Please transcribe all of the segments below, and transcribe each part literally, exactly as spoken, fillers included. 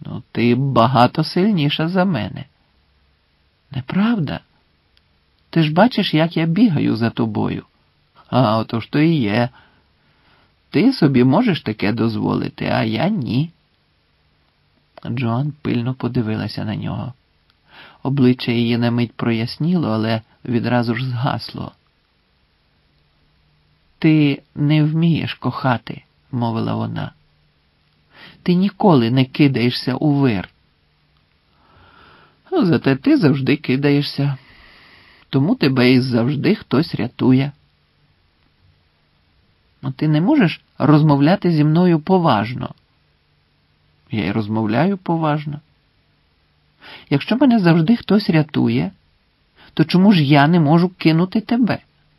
Ну, ти багато сильніша за мене. Неправда? Ти ж бачиш, як я бігаю за тобою. А отож то і є. Ти собі можеш таке дозволити, а я ні. Джоан пильно подивилася на нього. Обличчя її на мить проясніло, але відразу ж згасло. «Ти не вмієш кохати», – мовила вона. «Ти ніколи не кидаєшся у вир». Ну, зате ти завжди кидаєшся. Тому тебе і завжди хтось рятує. Ну, ти не можеш розмовляти зі мною поважно. Я й розмовляю поважно. Якщо мене завжди хтось рятує, то чому ж я не можу кинути тебе?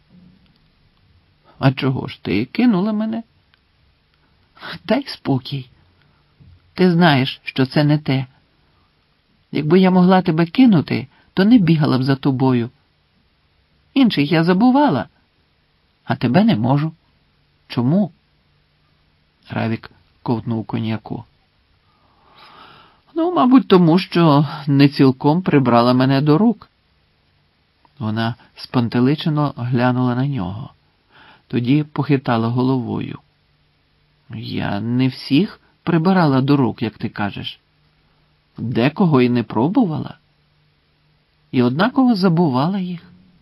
А чого ж ти кинула мене? Дай спокій. Ти знаєш, що це не те. Якби я могла тебе кинути, то не бігала б за тобою. Інших я забувала, а тебе не можу. Чому? Равік ковтнув коньяку. Ну, мабуть, тому, що не цілком прибрала мене до рук. Вона спантеличено глянула на нього. Тоді похитала головою. Я не всіх прибирала до рук, як ти кажеш. Декого і не пробувала. І однаково забувала їх.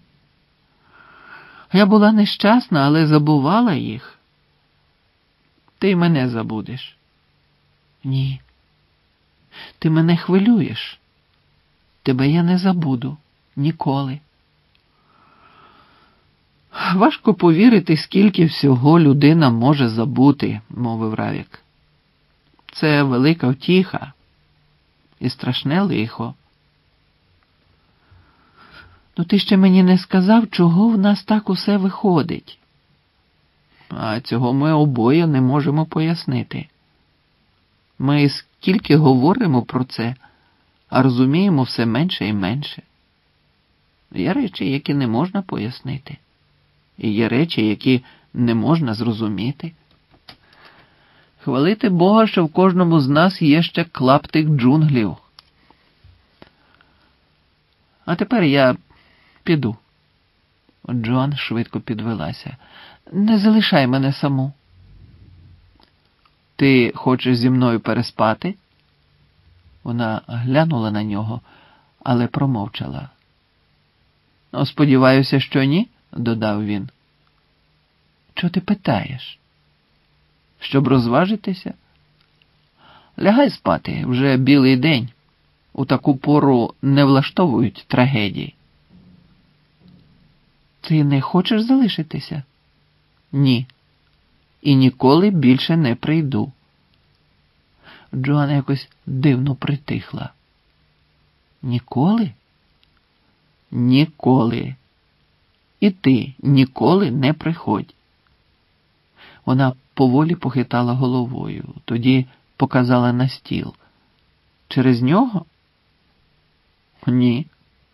Я була нещасна, але забувала їх. Ти мене забудеш. Ні. Ти мене хвилюєш. Тебе я не забуду. Ніколи. Важко повірити, скільки всього людина може забути, мовив Равік. Це велика втіха і страшне лихо. Ну ти ще мені не сказав, чого в нас так усе виходить. А цього ми обоє не можемо пояснити. Ми скільки говоримо про це, а розуміємо все менше і менше. Є речі, які не можна пояснити. І є речі, які не можна зрозуміти. Хвалити Бога, що в кожному з нас є ще клаптик джунглів. А тепер я піду. Джоан швидко підвелася. Не залишай мене саму. Ти хочеш зі мною переспати? Вона глянула на нього, але промовчала. Ну, сподіваюся, що ні, додав він. Чого ти питаєш? Щоб розважитися? Лягай спати, вже білий день. У таку пору не влаштовують трагедії. Ти не хочеш залишитися? Ні. І ніколи більше не прийду. Джоан якось дивно притихла. Ніколи? Ніколи. І ти ніколи не приходь. Вона поволі похитала головою, тоді показала на стіл. Через нього? Ні.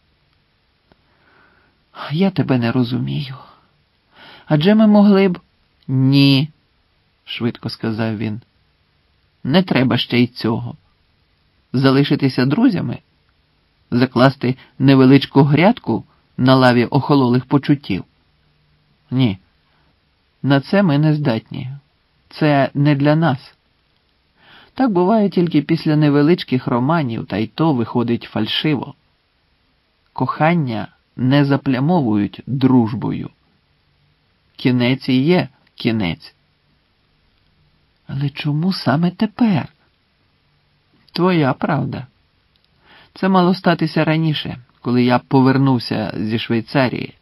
Я тебе не розумію. Адже ми могли б... Ні, швидко сказав він. Не треба ще й цього. Залишитися друзями? Закласти невеличку грядку на лаві охололих почуттів? Ні. На це ми не здатні. Це не для нас. Так буває тільки після невеличких романів, та й то виходить фальшиво. Кохання не заплямовують дружбою. Кінець і є кінець. Але чому саме тепер? Твоя правда. Це мало статися раніше, коли я повернувся зі Швейцарії.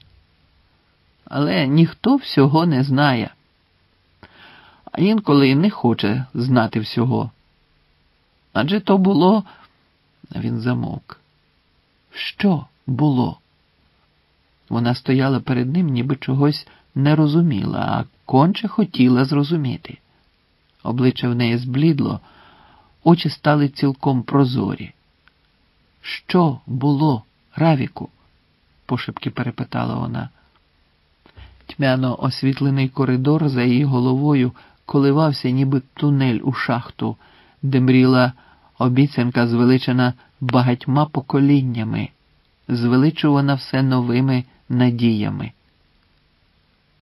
Але ніхто всього не знає. А інколи і не хоче знати всього. Адже то було... Він замовк. Що було? Вона стояла перед ним, ніби чогось не розуміла, а конче хотіла зрозуміти. Обличчя в неї зблідло, очі стали цілком прозорі. Що було, Равіку? Пошепки перепитала вона. Тьмяно освітлений коридор за її головою коливався, ніби тунель у шахту, де мріла Обіцянка звеличена багатьма поколіннями, звеличувана все новими надіями.